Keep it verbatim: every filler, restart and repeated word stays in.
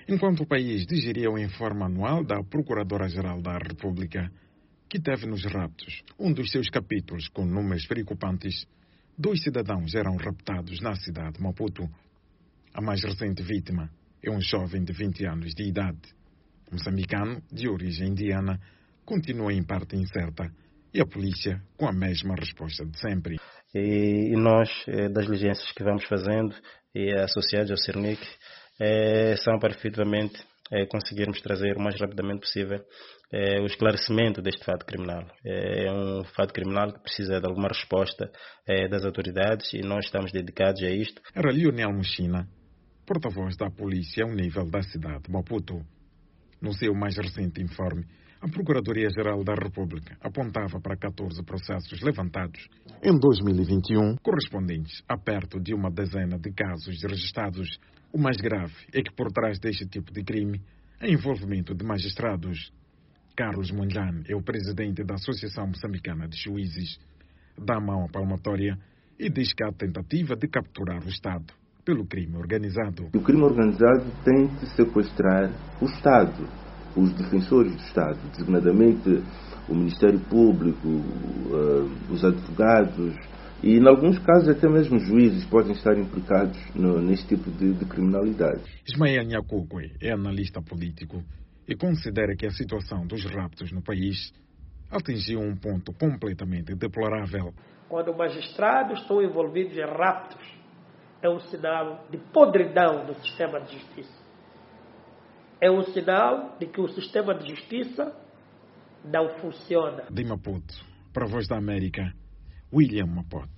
enquanto o país digeria o informe anual da Procuradora-Geral da República, que teve nos raptos um dos seus capítulos com números preocupantes. Dois cidadãos eram raptados na cidade de Maputo. A mais recente vítima é um jovem de vinte anos de idade. Moçambicano, de origem indiana, continua em parte incerta e a polícia com a mesma resposta de sempre. E nós, das diligências que vamos fazendo, e associados ao Cernic, é, são para efetivamente é, conseguirmos trazer o mais rapidamente possível é, o esclarecimento deste fato criminal. É um fato criminal que precisa de alguma resposta é, das autoridades e nós estamos dedicados a isto. Era Lionel Muchina, porta-voz da polícia ao nível da cidade de Maputo. No seu mais recente informe, a Procuradoria-Geral da República apontava para catorze processos levantados em dois mil e vinte e um, correspondentes a perto de uma dezena de casos registrados. O mais grave é que por trás deste tipo de crime há envolvimento de magistrados. Carlos Mondlane é o presidente da Associação Moçambicana de Juízes, dá a mão à palmatória e diz que há tentativa de capturar o Estado pelo crime organizado. O crime organizado tenta sequestrar o Estado, os defensores do Estado, designadamente o Ministério Público, uh, os advogados e, em alguns casos, até mesmo os juízes podem estar implicados no, neste tipo de, de criminalidade. Ismael Nhakukwe é analista político e considera que a situação dos raptos no país atingiu um ponto completamente deplorável. Quando magistrados estão envolvidos em raptos, é um sinal de podridão do sistema de justiça. É um sinal de que o sistema de justiça não funciona. De Maputo, para a Voz da América, William Mapoto.